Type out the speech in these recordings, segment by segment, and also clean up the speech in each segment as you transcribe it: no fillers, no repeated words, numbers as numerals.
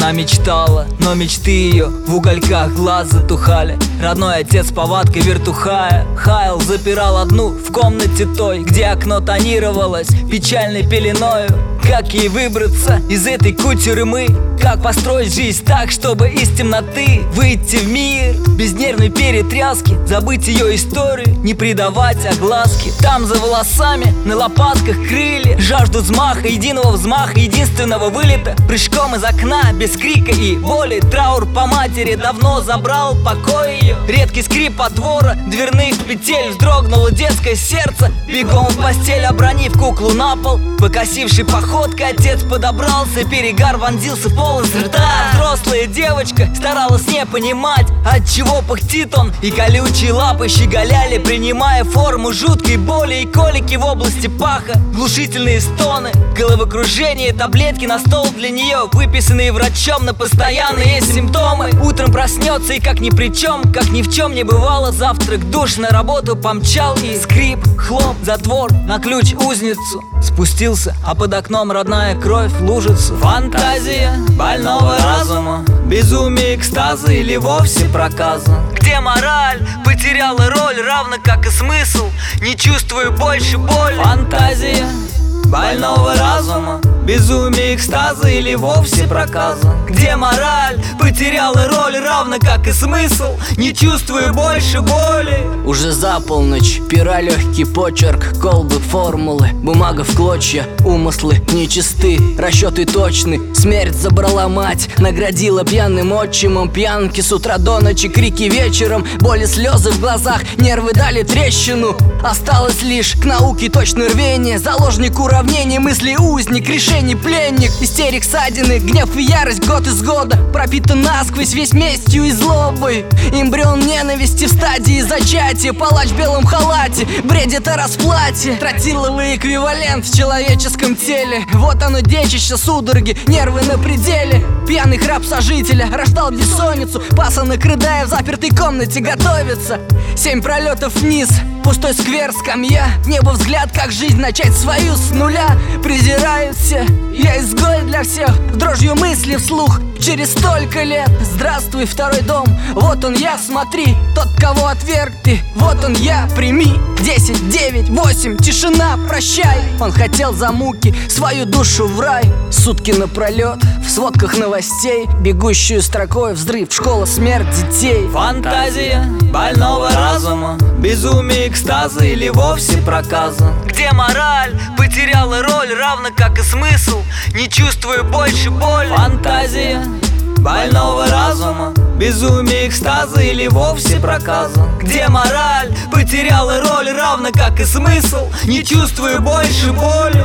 Она мечтала, но мечты ее в угольках глаз затухали. Родной отец повадкой вертухая хаял, запирал одну в комнате той, где окно тонировалось печальной пеленою. Как ей выбраться из этой кутерьмы? Как построить жизнь так, чтобы из темноты выйти в мир? Без нервной перетряски забыть ее историю, не придавать огласки. Там за волосами на лопатках крылья жаждут взмаха, единого взмаха, единственного вылета. Прыжком из окна, без крика и боли. Траур по матери давно забрал покой ее. Редкий скрип отвора дверных петель. Вздрогнуло детское сердце, бегом в постель, обронив куклу на пол. Покосивший походкой отец подобрался, перегар вонзился в полость рта. Взрослая девочка старалась не понимать, от чего пыхтит он, и колючие лапы щеголяли, принимая форму жуткой боли и колики в области паха. Глушительные стоны, головокружение, таблетки на стол для нее, выписанные врачом на постоянные симптомы. Утром проснется и как ни при чем, как ни в чем не бывало. Завтрак, душ, на работу помчал, и скрип, хлоп, затвор, на ключ узницу спустился, а под окном родная кровь лужится. Фантазия больного разума, безумие экстаза или вовсе проказа. Где мораль потеряла роль, равно как и смысл, не чувствую больше боли. Фантазия больного разума, безумие экстаза или вовсе проказа. Где мораль потеряла роль, равно как и смысл, не чувствую больше боли. Уже за полночь, пера легкий почерк, колбы, формулы, бумага в клочья, умыслы нечисты, расчеты точны. Смерть забрала мать, наградила пьяным отчимом. Пьянки с утра до ночи, крики вечером, боли, слезы в глазах, нервы дали трещину. Осталось лишь к науке точное рвение, заложник уравнений, мысли узник, решений пленник. Истерик, ссадины, гнев и ярость год из года, пропитан насквозь весь местью и злобой. Эмбрион ненависти в стадии зачатия, палач в белом халате бредит о расплате. Тротиловый эквивалент в человеческом теле, вот оно детище судороги, нервы на пределе. Пьяный храп сожителя рождал бессонницу, пасынок, рыдая в запертой комнате, готовится. 7 пролетов вниз, пустой сквер, скамья, небо взгляд, как жизнь начать свою с нуля. Презирают все, я изгой для всех, с дрожью мысли вслух. Через столько лет, здравствуй, второй дом, вот он я, смотри, тот, кого отверг ты, вот он я, прими. 10, 9, 8, тишина, прощай. Он хотел за муки свою душу в рай. Сутки напролет, в сводках новостей, бегущую строкой взрыв, школа, смерть детей. Фантазия больного разума, безумие экстаза или вовсе проказа. Где мораль потеряла роль, равно как и смысл, не чувствую больше боли. Фантазия больного разума, безумие экстаза или вовсе проказа. Где мораль потеряла роль, равно как и смысл, не чувствую больше боли.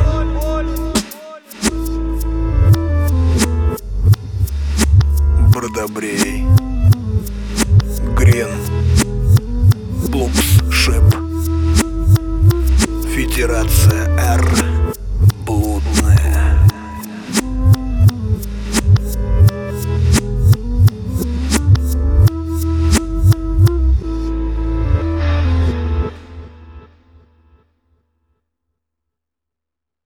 Бродобрей.